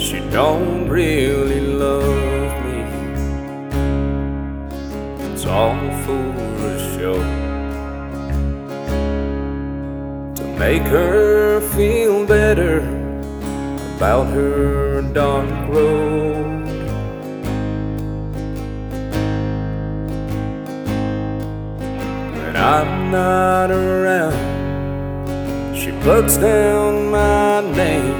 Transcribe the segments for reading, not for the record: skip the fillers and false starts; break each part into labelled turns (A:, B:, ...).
A: She don't really love me. It's all for a show, to make her feel better about her dark road. When I'm not around, she puts down my name,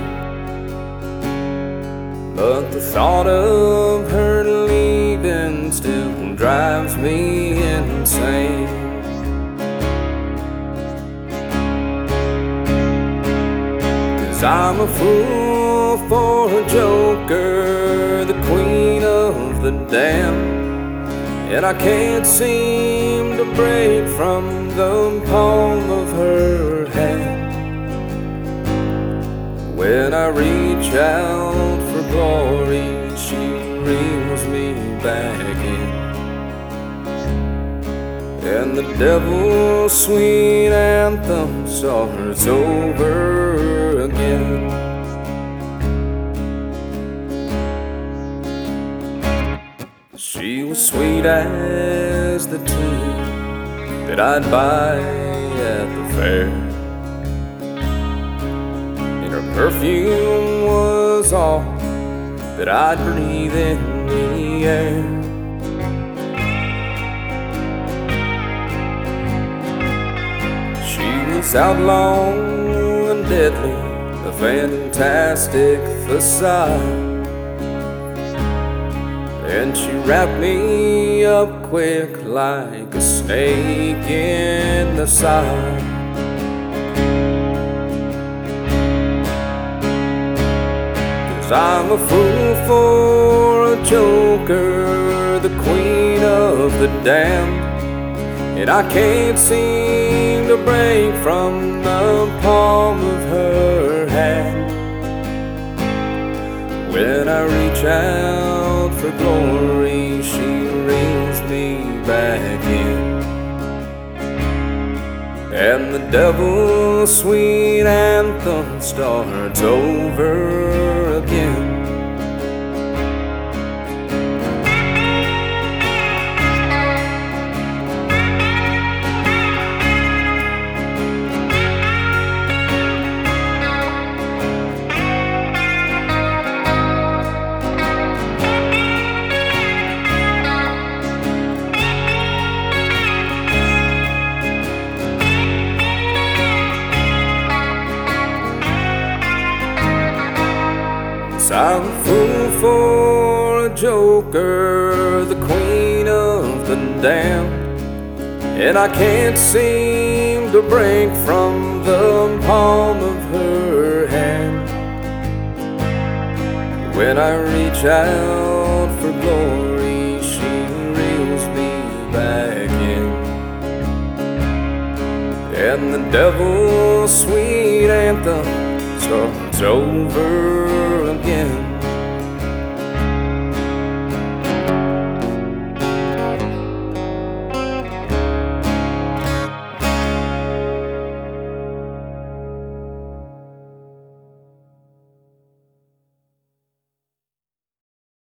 A: but the thought of her leaving still drives me insane. 'Cause I'm a fool for a joker, the queen of the damned, and I can't seem to break from the palm of her hand. When I reach out for glory, she reels me back in, and the devil's sweet anthem starts over again. She was sweet as the tea that I'd buy at the fair, and her perfume was all that I'd breathe in the air. She was outlaw and deadly, a fantastic facade, and she wrapped me up quick like a snake in the side. 'Cause I'm a fool for a joker, the queen of the damned, and I can't seem to break from the palm of her hand. When I reach out for glory, she reels me back in, and the devil's sweet anthem starts over again. I'm a fool for a joker, the queen of the damned, and I can't seem to break from the palm of her hand. When I reach out for glory, she reels me back in, and the devil's sweet anthem starts over